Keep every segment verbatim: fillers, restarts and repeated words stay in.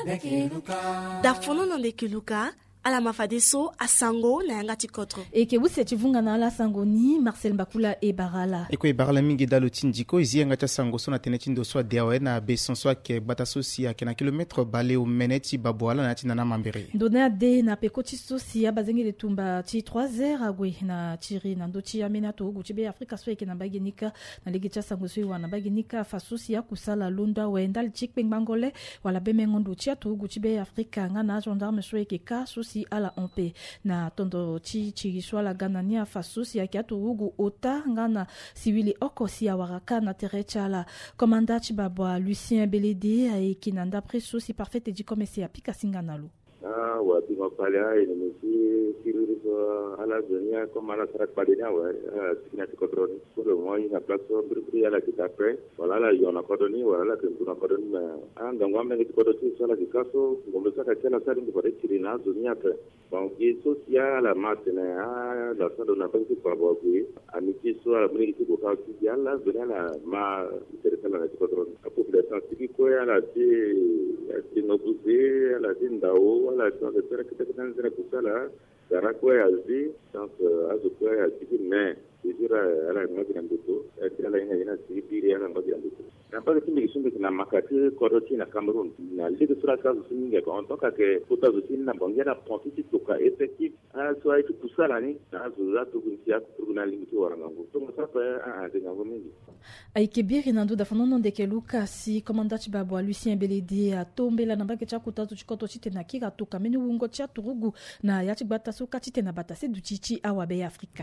dafono na ndekeluka ala mafadeso asango na yanga tikotro eke buse chivunga na ala sango ni Marcel Mbakula e Barala eko e Barala mingi dalo tindiko izi yanga cha sango so na tenechindo so deawe na beson so ke bataso si ya na kilometre bale o meneti babwala na tina na mambere dona de na pekoti so si ya bazengi le tumba ti trois heures agwe na tiri na ndo ti amena to guti be Afrika so eke na bagenika na ligi cha sango so wana bagenika faso si ya kusala lunda wenda le chik peng bangole wala be mengondo ti to guti be Afrika nga na gendarme so eke ka so si ala ompe na tondo chi chi swala ganania fasusi ya kiatu ugu ota ngana siwili oko si awaraka na terechala komanda chibabwa Lucien Beledi a ekinanda preso si parfait et dit comme c'est apika singanalu ah wa bi ma pala ene mesi siruri so ala dunia comme ala sara padenia wa sikina tikotron pour le moment il a place brûlée à la kitapre voilà là il y en a cordoni voilà là que nous a cordoni ah ngwa me tikototi so la kikaso ngombe saka tena sari ngo de kirina dunia pe donc il social la matene ah la ça donne pas que pour avoir vu amitié so la mini qui ko ka ki yalla dunia la ma intéressant la tikotron la population civique ko ala ti ti no buze ala ti ndao ala ti de pere que te kan zera kusala dara ko ya zi donc azu ko ya ti mais toujours ala ma bi ndito et ala ina ina ti bi ala ma bi ndito na pas que mi sumbe na makati koroti na Cameroun na ligue sur la case singa ko en tant que kota zo tin na bongera ponti ti toka effectif a so ay tout ça là ni azu za to kuntia ko na ligue to waranga ngo to ça pa a de ngo mingi ay kebiri nando da fanono de keluka si commandant babwa Lucien Beledi a tombela na bake cha kota to chikoto chite na kika to kameni wungo cha turugu na ya chibata so katite na batase du chichi awabe Afrika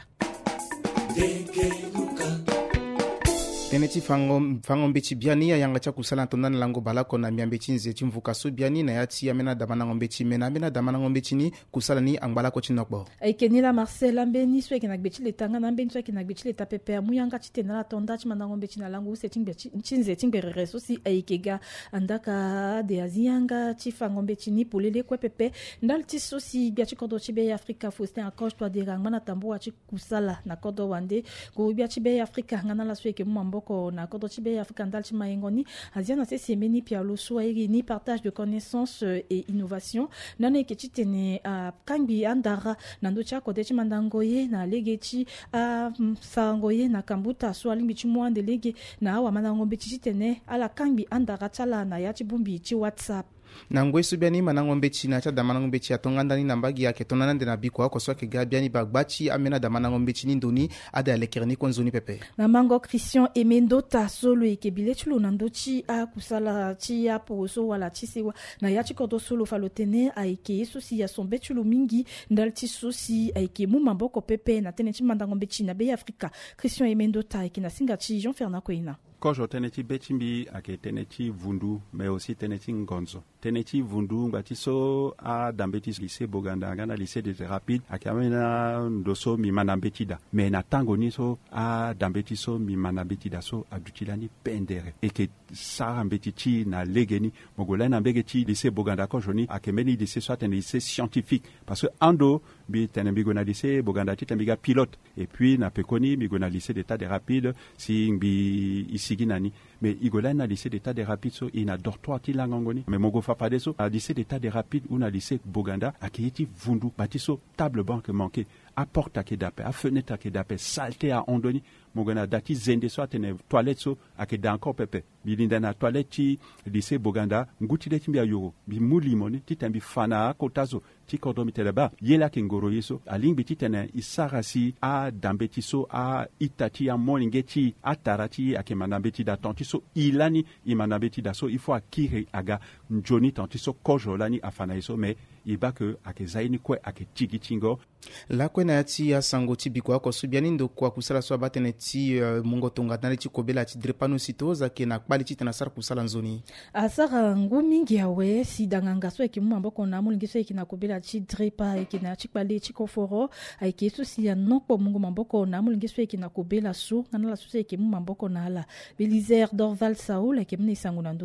teneti fango fango mbechi biani ya yanga cha kusala tonana lango balako na miambechi nze chimvuka so biani na yati amena damana ngombechi mena amena damana ngombechi ni kusala ni angbala ko chinokbo aikenila Marcel ambeni so ekena gbechi letanga na mbeni so ekena gbechi leta pepe muyanga chitena la tonda chimana ngombechi na lango se chingbechi chinze chingberere so si aikega andaka de azianga chifango mbechi ni polele kwe pepe ndalti so si biachi kodo chibe Afrika Faustin Akosh to de rangmana tambo achi kusala na kodo wande go biachi be Afrika ngana la so eke mumambo na kodo chibe Afrika ndalchi maengoni aziana se semeni pia lo soairi ni partage de connaissances et innovation nane ke chitene a kangi andara nando cha kode chimandangoye na legechi a sangoye na kambuta so alimbi chimwande lege na wa manangombe chitene ala kangi andara chala na yachi bumbi chi WhatsApp na ngwe subiani manangombe china cha damanangombe chi atonganda ni nambagi yake tonana ndena biko ko so ke gabiani bagbachi amena damanangombe chini ndoni ada alekerni konzoni pepe na mango Christian Emendo ta solo ekebile chulo nandochi a kusala chi ya poso wala chisewa na yachi kodo solo falotene aike sosi ya sombe chulo mingi ndalti sosi aike mu mamboko pepe na tenechi mandangombe china be Afrika Christian Emendo ta ikina singa chi Jean Fernand Koina Kojo tenechi bechimbi ake tenechi vundu mais aussi tenechi ngonzo tenechi vundu ngati so a dambeti lycée Boganda ngana lycée des rapides ake amena ndoso mi manambetida mais na tango ni so a dambeti so mi manambetida so adutilani pendere eke sara mbetichi na legeni mogola na mbegeti lycée Boganda kojo ni ake meni lycée soit un lycée scientifique parce que ando bi tenembigo na lycée Boganda titembiga pilote et puis na pekoni bigo na lycée d'état des rapides si bi siginani mais igola na lycée d'état des rapides so ina dortoir ti langongoni mais mogo fa pas deso a lycée d'état des rapides ou na lycée Boganda akiti vundu batiso table banque manqué à porte à kedape à fenêtre à kedape saleté à ondoni mogana dati zende so atene toilette so akeda encore pepe bilinda na toilette ti lycée Boganda nguti le timbia yoro bi mulimoni titambi fana kotazo ti kodomi teleba yela kengoro yeso aling biti tene isarasi a dambeti so a itati a moningeti a tarati akemanambeti da tontiso ilani imanambeti da so il faut akire aga njoni tontiso kojo lani afana yeso mais iba que akezaini kwe ake tigi tingo la kwena yati ya sango ti biko ko subiani ndo kwa kusala so batene ti uh, mungo tonga tane ti kobela ti drepano sitoza ke na kpali ti tena sar kusala nzoni asara ngumingi yawe si danganga so eki mumambo kona mulingi so eki na kobela ti drepa eki na ti kpali ti koforo eki so si ya nokpo mungo mamboko na mulingi so eki na kobela so ngana la so eki mumambo kona ala Belisaire Dorval Saoul eki mne sango na ndoni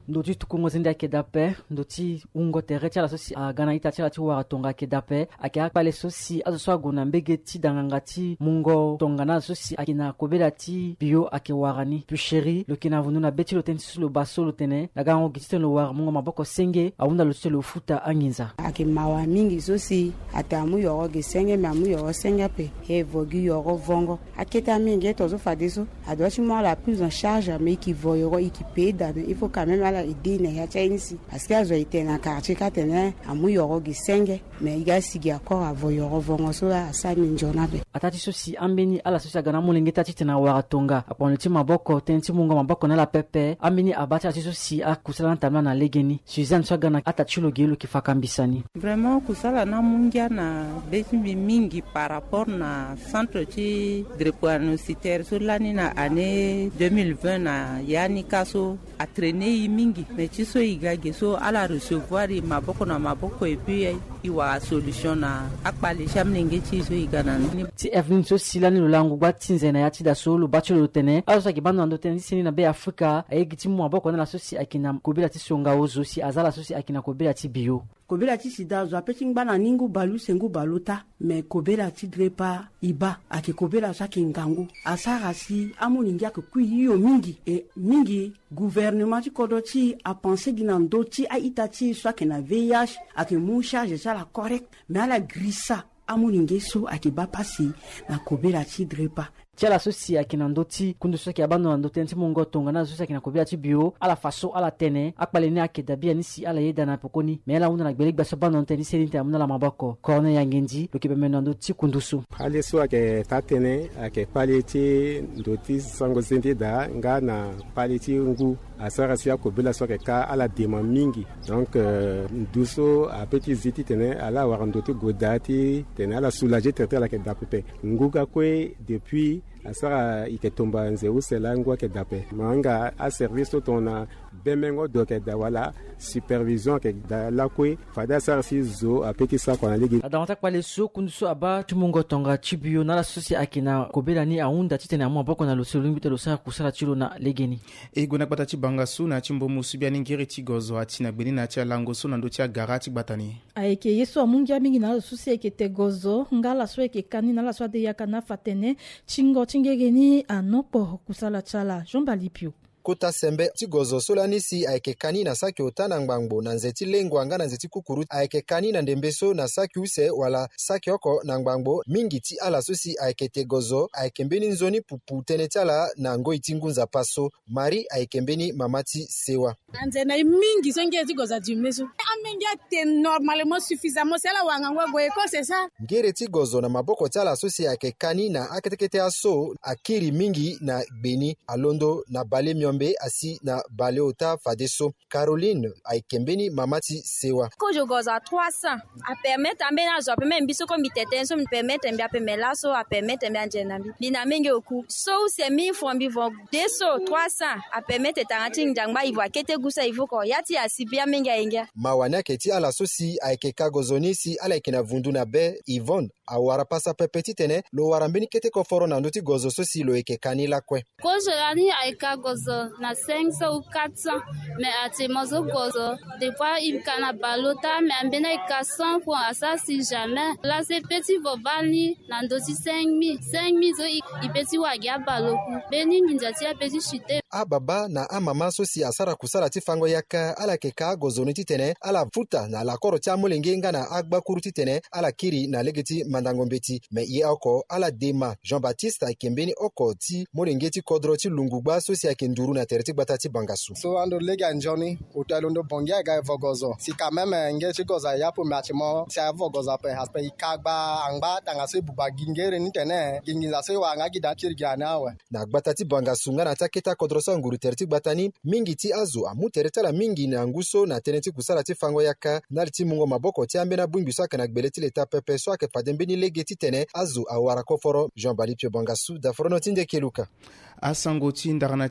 ndoti tukungo zende ake dape ndoti ungo tere tia la sosi agana ita tia la ti wara tonga ake dape ake akpale sosi azo so agona mbege ti danganga ti mungo tonga na sosi ake na kobela ti bio ake warani pi sheri lo kina vundu na beti lo teni su lo baso lo tene daga ngo gitite lo war mungo maboko senge awunda lo tite lo futa anginza ake mawa mingi sosi atamu yoro ge senge mamu yoro senge pe he vogi yoro vongo aketa mingi tozo fadeso adochi mo la prise en charge mais qui voyoro équipé dans il faut quand même la aider na ya chainsi parce que azo ite na quartier katene amu yoro ge senge mais iga sigi akor avoyoro vongo so asa minjona be atati sosi ambeni ala sosi agana mulenge tati tena wara tonga apon ti maboko tenti mungo maboko na la pepe ambeni abati ati sosi akusala ntamla na legeni Suzanne so agana atati lo gelo kifakambisani vraiment kusala na mungia na besimbi mingi par rapport na centre ti drépanocytaire so lani na année deux mille vingt na yani kaso a traîné mingi mais ti so igage so ala recevoir maboko na maboko et puis iwa solution na akpale shamnenge ti so igana ti Evelyn so silani lo langu gba tinzena ya ti da so lo bacho lo tene azo sa kibando ando tene sini na be Afrika ayegi ti mu maboko na la sosi akina kobela ti songa ozo si azala sosi akina kobela ti bio kobela ti sida zo apeti ngbana ningu balu sengu baluta me kobela ti drepa iba ake kobela sa ki ngangu asara si amoningi ake kui yo mingi e mingi gouvernement ti kodo ti a pensé gina ndo ti a ita ti so ake na V I H ake mu charge sa la correct mais ala grisa amoningi so ake ba pasi na kobela ti drepa tia la sosi akina ndoti kundu so ki abando ndoti nti mungo tonga na sosi akina kobela ti bio ala faso ala tene akpale ni ake dabia ni si ala yeda na pokoni me ala una na gbele gbaso bando nteni selinte amuna la maboko korne yangendi lo ki bemeno ndoti kundusu ale so ake tatene ake pale ti ndoti sango sente da nga na pale ti ngu asara si akobela so ka ala dema mingi donc euh, nduso a petit ziti tene ala war ndoti godati tene ala soulager tete ala ke dapepe nguga kwe depuis asara iketomba nze usela ngwa ke dape manga a service tona bemengo doke da wala supervision ke da la kwe fada sar si zo a petit sa kwa legi adawata kwa le so kundu so aba tumungo tonga chibio na la sosi akina kobela ni aunda titena mo boko na lo selungu te lo sa kusala chilo na legeni e gona bata ti banga su na chimbo musubia ni ngere ti gozo atina gbeni na ti lango so na ndo ti garati batani aeke yeso amungia mingi na lo sosi eke te gozo ngala so eke kani na la so de yakana fatene chingo chingegeni anopo kusala chala jomba lipio kota sembe ti gozo solani si ayeke kani na saki otana ngbangbo na nzeti lengwa nga na nzeti kukuru ayeke kani na ndembeso na saki use wala saki oko na ngbangbo mingi ti ala so si ayeke te gozo ayeke mbeni nzoni pupu tënë ti ala na ngoi ti ngunza paso mari ayeke mbeni mama ti sewa anzena mingi so ngeti goza dimeso amengi te normalement suffisamment sala wanga ngwa ko c'est ça ngere ti gozo na maboko ti ala so si ayeke kani na aketekete aso akiri mingi na gbeni alondo na bale miombe asi na bale ota fadeso Caroline ayeke mbeni mama ti sewa ko je goza trois cents a permettre ambena zo permettre biso ko mitete so me permettre mbia pemela so a permettre mbia njena mbi bina mengi oku so c'est mille francs bivon deso trois cents a permettre tangati njangba ivo akete gusa ivo ko yati asibia mengi ayenga mawana ke ti ala so si ayeke ka gozoni si ala yeke na vundu na be Yvonne awara pasa pepe ti tene lo wara mbeni kete ko foro na ndo ti gozo so si lo yeke kani lakue ko je ani ayeka gozo na cinq cents ou quatre cents mais ati mozo gozo des fois il kana balota mais ambena ika cent francs à ça si jamais là c'est petit vobani na ndo ti cinq mille cinq mille zo i petit wagia baloku beni ninja ti a petit chute a baba na a mama so si asara kusala ti fango yaka ala ke ka gozoni ti tene ala futa na la koro ti amolenge nga na agba kuru ti tene ala kiri na lege ti mandangombe ti me ye oko ala dema Jean-Baptiste ayeke mbeni oko ti molenge ti kodro ti lungu gba so si ayeke nduru na tere ti gbata ti bangasu so ando lege anjoni utelo ndo bongia ga vogozo si quand même nge ti goza ya po matimo si a vogozo pe haspe ikagba angba tanga se buba gingere ni tene gingiza se wa ngagi da tirgia na we na gbata ti bangasu nga na taketa kodro so nguru tere ti gbata ni mingi ti azo amu tere tala mingi na nguso na tene ti kusala ti fango yaka na ti mungo maboko ti ambena bungbi so ake na gbele ti leta pepe so ake fade mbeni lege ti tene azo awara ko foro Jean Balipio bangasu da foro no tinde keluka asango ti ndagana ti sango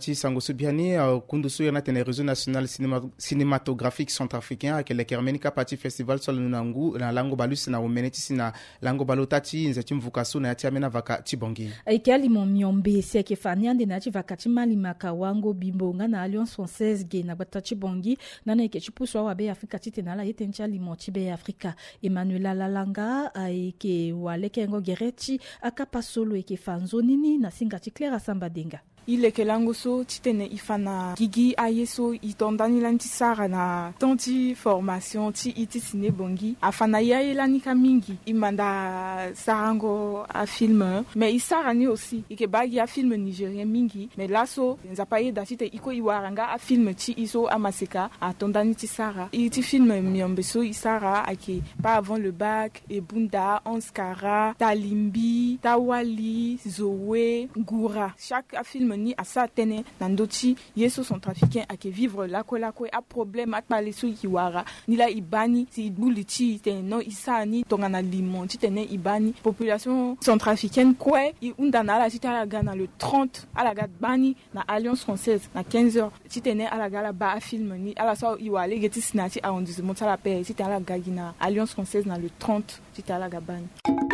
subiani kundu su yana tene réseau national cinématographique centrafricain akele kermenika party festival sol nangu na lango balus na umeneti sina lango balotati nzeti mvukasu na yatia mena vaka tibongi aike alimo miombe seke fanyande na ti vaka timali makawango bimbonga na Alliance Française ge na bata tibongi na na ke chipuswa wa be Afrika titenala yetencha limo tibe Afrika Emmanuel Lalanga aike waleke ngo gereti akapa solo eke fanzo nini na singa ti Clara Sambadenga ile kelango so titene ifana gigi ayeso itondani lanti sara na tanti formation ti iti sine bongi afana yaye lanika mingi imanda sarango a film mais isara ni aussi ike bagi a film nigérien mingi mais laso nzapaye datite iko iwaranga a film ti iso amaseka a tondani ti sara iti film miombeso isara ake pas avant le bac et bunda onskara talimbi tawali zoé goura chaque a film ni asa tene nandoti yeso son trafiquant ake vivre la ko la ko a problème at pale so kiwara ni la ibani si buliti te no isani tongana limon ti tene ibani population centrafricaine quoi i undana la cité la gana le trente à la gade bani na Alliance Française na quinze heures ti tene à la gala ba film ni ala so iwale geti sinati arrondissement ta la paix ti la gagina Alliance Française na le trente ti la gabani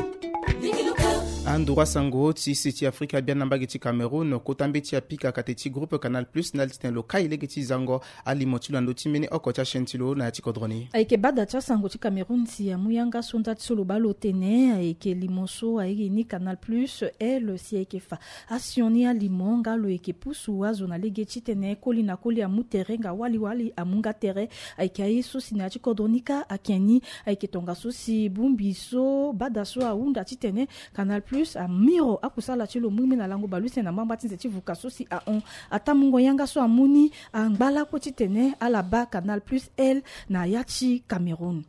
Andura sango ti siti Afrika bien nambagi ti Cameroun kotambe ti apika kateti groupe Canal Plus nal titen lokai legeti zango ali motilo ando ti mene okocha shentilo na ti kodroni aike bada cha sango ti Cameroun si amuyanga sonda ti solo balo tene aike limoso aike ni Canal Plus el si aike fa asioni alimonga lo eke pusu wazo na legeti tene koli na koli amuterenga wali wali amunga tere aike ayeso sina ti kodronika akeni aike tonga so si bumbiso bada so aunda ti tene Canal Plus a miro akusala chilo mwimi na lango baluse na mamba tinze ti vukaso si a on atamungo yanga so amuni angbala ko titene ala ba Canal Plus L na yachi Cameroun.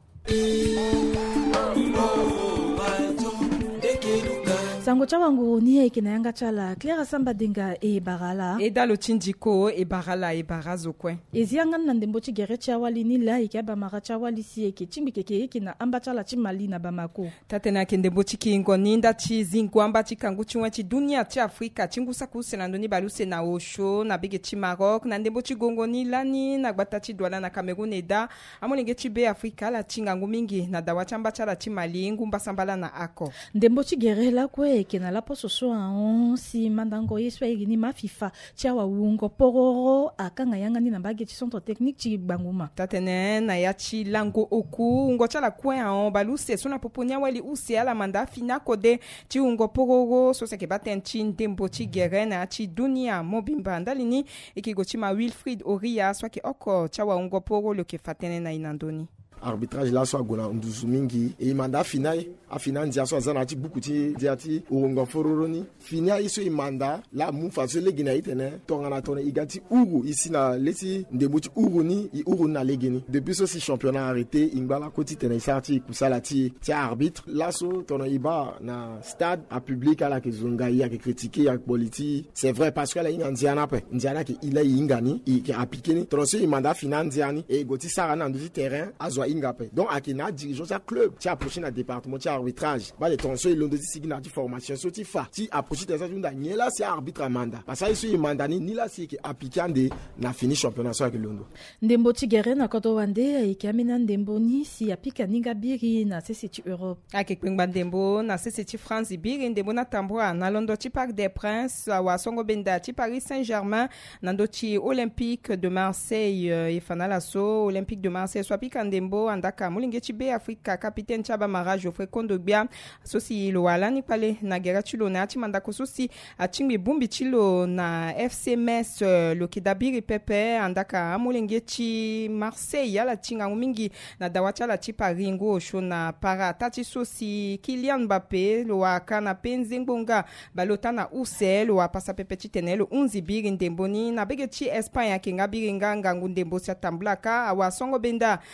Sango cha wangu ni eke na yanga chala Clara Sambadenga e barala e dalo tindiko e barala e barazo kwen ezi yanga na ndembo ti gere cha wali ni la eke ba mara cha wali si eke chimbi keke eke na amba chala ti mali na bamako tatena ke ndembo ti kingo ninda ti zingo amba ti kangu ti wati dunia ti Afrika ti ngusa kuse na ndoni baluse na osho na bege ti Maroc na ndembo ti gongo ni lani na gbata ti douala na Cameroun eda amolenge ti be Afrika la ti ngangu mingi na dawa ti amba chala ti mali ngumba sambala na ako ndembo ti gere la kwe eke na lapo soso aon si mandango yeso egi ni mafifa chawa ungo pororo akanga yanga ni nambage ti centre technique ti banguma tatene na ya ti lango oku ungo chala kwe aon baluse so na poponia wali usi ala manda fina kode ti ungo pororo so seke baten ti ndembo ti gere na ti dunia mobimba ndalini ekigo ti ma Wilfried Oria so ke oko chawa ungo pororo lo ke fatene na inandoni arbitrage la so agona nduzu mingi e imanda finai afina ndia so azana ti buku ti dia ti urongo fororoni finia iso imanda la mu fa so legina itene tongana tone igati uru ici na leti ndembo ti uru ni i uru na legini depuis so si championnat arrêté ingbala koti tene sarti kusala ti ti arbitre la so tone iba na stade a public ala ke zunga ya ke critiquer ya politique c'est vrai parce que la inga ndiana pe ndiana ke ila ingani i ke appliquer ni tone so imanda fina ndiani e goti sara na ndu terrain azwa ingapé donc akina dirigeant sa club ti approché na département ti arbitrage ba les tensions ils l'ont dit signé na ti formation so ti fa ti approché de ça tunda nyela si arbitre amanda parce que iso imandani ni la si ke appliquande na fini championnat so avec londo ndembo ti gere na koto wande e kamena ndembo ni si apika ninga biri na C C T Europe ake kwengba ndembo na C C T France biri ndembo na tambwa na londo ti Parc des Princes wa songo benda ti Paris Saint-Germain na ndo ti Olympique de Marseille e fanala so Olympique de Marseille so apika ndembo andaka mulinge ti be Afrika capitaine chaba mara Geoffrey Kondogbia sosi lo wala ni pale na gera chilo na ti mandako sosi atimbi bumbi chilo na F C Metz lo kidabiri pepe andaka amulenge ti Marseille ala tinga mingi na dawacha la ti Paris ngo sho na para tati sosi Kylian Mbappé lo wa kana penze ngbonga balota na use lo wa pasa pepe ti tene lo unzi biri ndemboni na bege ti Espagne ke ngabiri nganga ngundembo sa tamblaka awa songo benda ti atle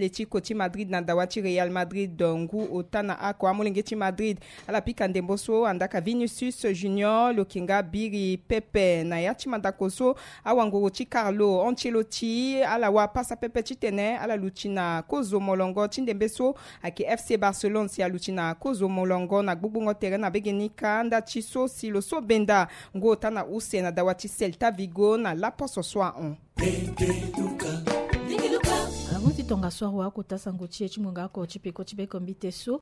le ti koti Madrid na dawa ti Real Madrid ngu otana ako amolenge ti Madrid ala pika ndembo so andaka Vinicius Junior lokinga biri Pepe na ya ti mandako so awangoro ti Carlo Ancelotti ala wa pasa Pepe ti tene ala luti na kozo molongo ti ndembe so ayeke F C Barcelone si aluti na kozo molongo na gbugbu terrain na begeni ka nda ti so si lo so benda ngu otana use na dawa ti Celta Vigo na lapo so soa on. Ago ti tonga soa wa ko tasango ti e ti munga ko ti peko ti be kombite so